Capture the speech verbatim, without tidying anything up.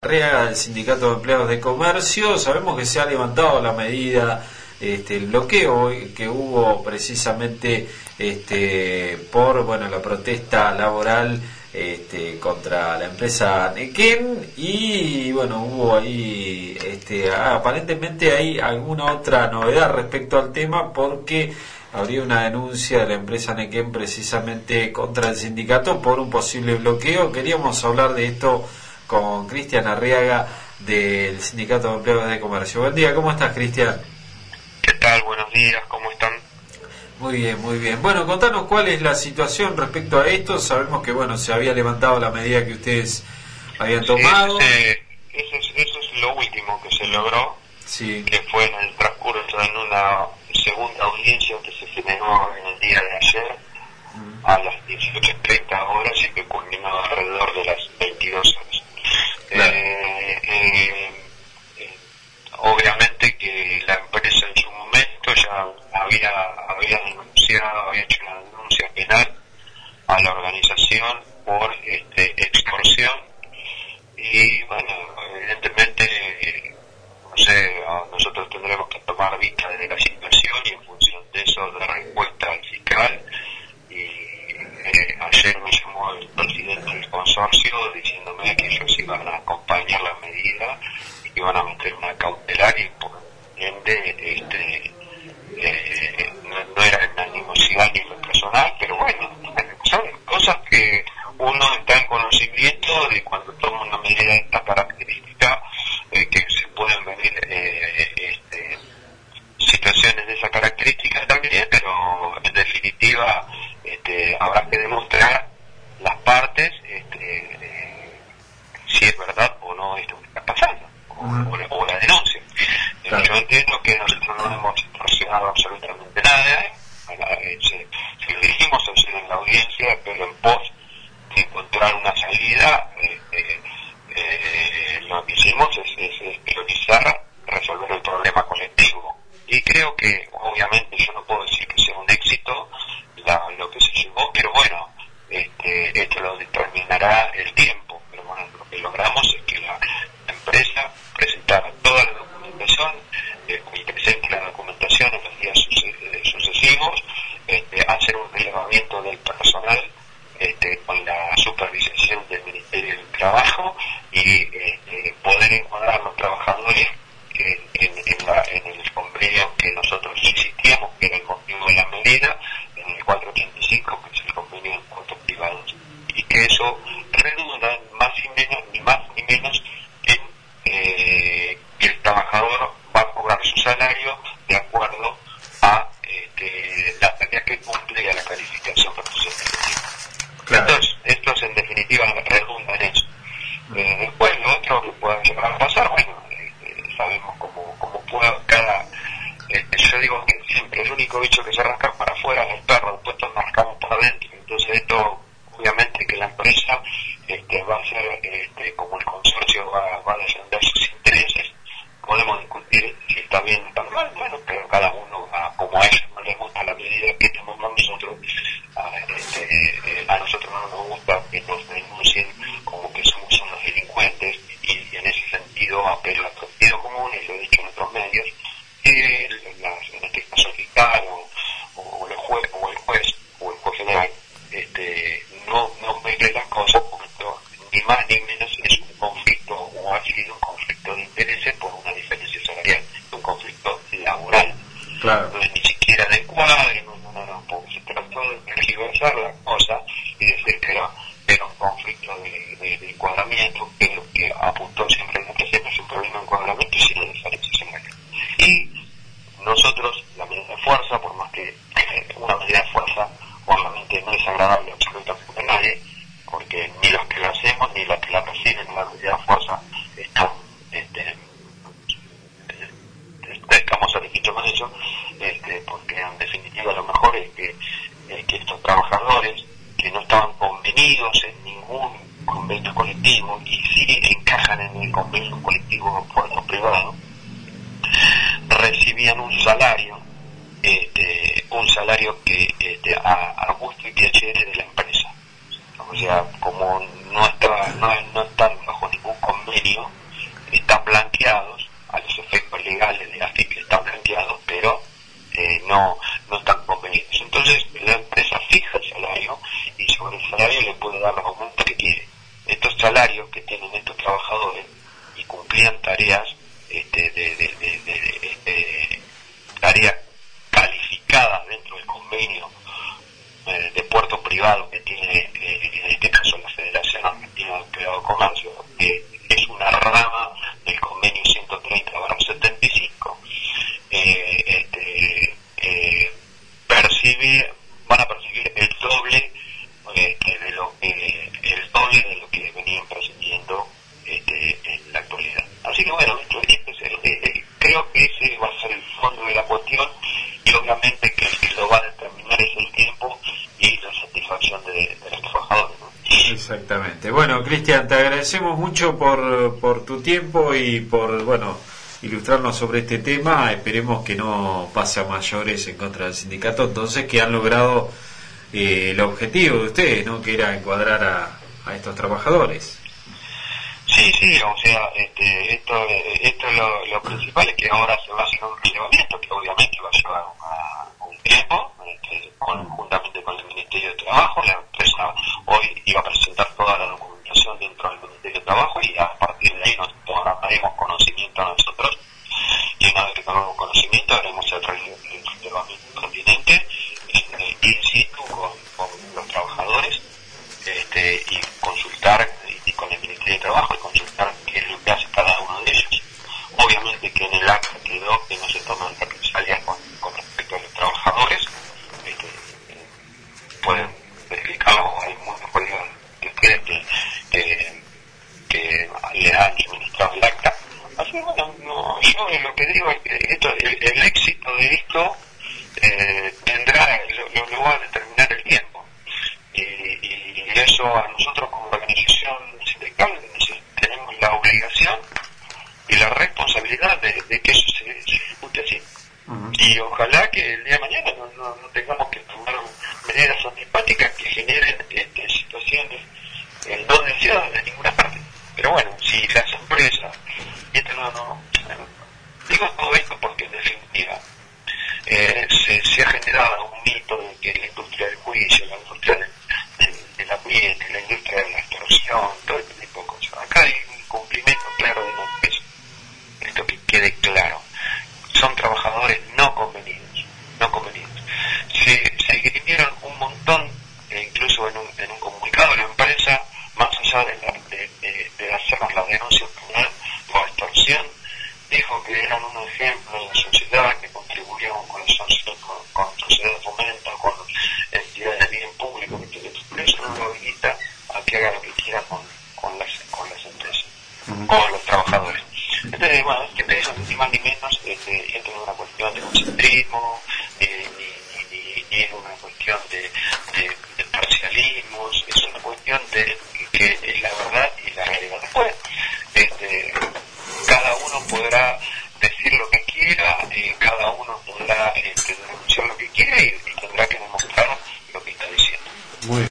Arriaga del Sindicato de Empleados de Comercio. Sabemos que se ha levantado la medida, este, el bloqueo que hubo precisamente este, por bueno la protesta laboral este, contra la empresa Nequén, y bueno, hubo ahí este, aparentemente hay alguna otra novedad respecto al tema, porque habría una denuncia de la empresa Nequén precisamente contra el sindicato por un posible bloqueo. Queríamos hablar de esto con Cristian Arriaga del Sindicato de Empleados de Comercio. Buen día, ¿cómo estás, Cristian? ¿Qué tal? Buenos días, ¿cómo están? Muy bien, muy bien. Bueno, contanos cuál es la situación respecto a esto. Sabemos que bueno, se había levantado la medida que ustedes habían tomado. Sí, ese, eso, es, eso es lo último que se logró, sí. Que fue en el transcurso en una segunda audiencia que se generó en el día de ayer mm. a las dieciocho treinta horas y que culminó alrededor de las veintidós horas. Claro. Eh, eh, eh, obviamente que la empresa en su momento ya había, había denunciado, había hecho una denuncia penal a la organización por este, extorsión, y bueno, evidentemente eh, no sé, nosotros tendremos que tomar vista de la situación y en función de eso dar respuesta al fiscal. Y eh, ayer me llamó el presidente del consorcio diciéndome que ellos iban a acompañar la medida y que iban a meter una cautelar, y por ende este, eh, no, no era en animosidad ni en lo personal, pero bueno, son cosas que uno está en conocimiento de cuando toma una medida de esta característica, eh, que se pueden venir eh, este, situaciones de esa característica también, pero en definitiva este, habrá que demostrar las partes este, eh, si es verdad o no esto que está pasando, o, uh-huh. o, o la denuncia. Claro. Yo entiendo que nosotros no hemos extorsionado absolutamente nada, eh, se, se lo dijimos ayer en la audiencia, pero en pos de encontrar una salida, eh, eh, eh, lo que hicimos es, es, es priorizar resolver el problema colectivo. Y creo que, obviamente, yo no puedo decir que sea un éxito la, lo que se llevó, pero bueno, este, esto lo determinará el tiempo. Pero bueno, lo que logramos es que la, la empresa presentara toda la documentación, eh, y presente la documentación en los días sucesivos, este, hacer un relevamiento del personal este, con la supervisión del Ministerio del Trabajo, y este, poder encuadrar a los trabajadores en, en, en, la, en el convenio que nosotros insistíamos, que era el motivo de la medida, en el cuatrocientos ochenta y cinco, que es el convenio de encuentros privados, y que eso redunda más y menos, ni más ni menos, en eh, que el trabajador va a cobrar su salario de acuerdo a este, la tarea que cumple y a la calificación profesional. Claro. Entonces, esto es en definitiva redunda en eso. Eh, después, lo otro que pueda llegar a pasar, bueno, sabemos cómo, cómo puede cada, eh, yo digo que siempre el único bicho que se rasca para afuera es el perro, después todos nos rascamos para adentro. Entonces esto, obviamente que la empresa este, va a ser, este, como el consorcio va, va a defender sus intereses. Podemos discutir si está bien o está mal, bueno, pero cada uno, a, como a ellos no les gusta la medida que tomamos nosotros, a, este, eh, a nosotros no nos gusta que nos denuncien como que somos unos delincuentes, y en ese sentido apelo al sentido común, y lo he dicho en otros medios, que las, en este caso el fiscal o, o el juez o el juez o el juez general este, no, no mezcle las cosas, porque esto ni más ni menos es un conflicto, o ha sido un conflicto de intereses por una diferencia salarial, un conflicto laboral. Claro. No es ni siquiera de cuadre, no, no, no, no, porque se trató de tergiversar la cosa y decir que era, era un conflicto de, de, de encuadramiento, que lo que apuntó siempre la empresa es un problema de encuadramiento y sin la diferencia salarial. Y nosotros, la medida de fuerza, por más que eh, una medida de fuerza obviamente no es agradable absolutamente a nadie, porque ni los que la hacemos ni los que la reciben la medida de fuerza están, este, estamos satisfechos con eso, este, porque en definitiva lo mejor es que, es que estos trabajadores que no estaban convenidos en ningún convenio colectivo y sí encajan en el convenio colectivo puerto privado, recibían un salario, este, un salario que este, a, a gusto y piacere de la empresa. O sea, como no está, no, no están bajo ningún convenio convenio están blanqueados, a los efectos legales de AFIP están blanqueados, pero eh, no, no están convenidos. Entonces la empresa fija el salario y sobre el salario le puede dar los aumentos que quiere. Estos salarios que tienen estos trabajadores y cumplían tareas este, de, de, de, de, de, de tareas calificadas dentro del convenio eh, de puerto privado que tiene eh, en este caso la Federación Argentina de Privado Comercio, que es una rama del convenio ciento treinta barra setenta y cinco, eh, este, eh, percibe, van a percibir el doble este, de lo que el doble de lo que venían percibiendo este, en la actualidad. Así que bueno, esto, esto es el, eh, creo que ese va a ser el fondo de la cuestión, y obviamente que el que lo va a determinar es el tiempo y la satisfacción de, de los trabajadores, ¿no? Exactamente. Bueno, Cristian, te agradecemos mucho por, por tu tiempo y por, bueno, ilustrarnos sobre este tema. Esperemos que no pase a mayores en contra del sindicato, entonces, que han logrado eh, el objetivo de ustedes, ¿no?, que era encuadrar a, a estos trabajadores. Sí, sí, o sea, este, esto, esto es lo, lo principal, es que ahora se va a hacer un relevamiento que obviamente va a llevar una, un tiempo, este, con, juntamente con el Ministerio de Trabajo. La empresa hoy iba a presentar toda la documentación dentro del Ministerio de Trabajo y a partir de ahí nos tomaremos conocimiento a nosotros, y una vez que tomemos conocimiento haremos el relevamiento pertinente eh, in situ con, con los trabajadores este, y consultar y con el Ministerio de Trabajo y consultar qué es lo que hace cada uno de ellos. Obviamente que en el acta quedó que no se toman represalias con, con respecto a los trabajadores, este, eh, pueden verificarlo, hay muchos colegas que creen que, que, que le han suministrado el acta. Así que bueno, no, yo lo que digo es que esto, el, el éxito de esto eh, tendrá, lo, lo, lo va a determinar el tiempo. Y, y eso a nosotros como organización sindical tenemos la obligación y la responsabilidad de, de que eso se, se ejecute así. Uh-huh. Y ojalá que el día de mañana no, no, no tengamos que tomar medidas antipáticas que generen este, situaciones eh, no deseadas de ninguna parte. Pero bueno, si las empresas, y esto no, no digo todo esto porque en definitiva eh, se, se ha generado un mito de que la industria del juicio, la industria del de la piel, de la industria de la extorsión, todo este tipo de cosas. Acá hay un cumplimiento claro de lo que es. Esto que quede claro. Son trabajadores no convenidos, no convenidos. Se, se escribieron un montón, e incluso en un, en un comunicado de la empresa, más allá de, la, de, de, de hacernos la denuncia penal por extorsión, dijo que eran un ejemplo de la sociedad, que contribuyeron con la sociedad, con, con sociedad de fomento, con entidades de bien público, que eso no lo habilita a que haga lo que quiera con, con, las, con las empresas, uh-huh. con los trabajadores. Entonces, bueno, que eso ni más ni menos este, esto no es una cuestión de concentrismo, eh, ni, ni, ni, ni es una cuestión de, de, de parcialismos, es una cuestión de que es la verdad y la realidad. Después, este, cada uno podrá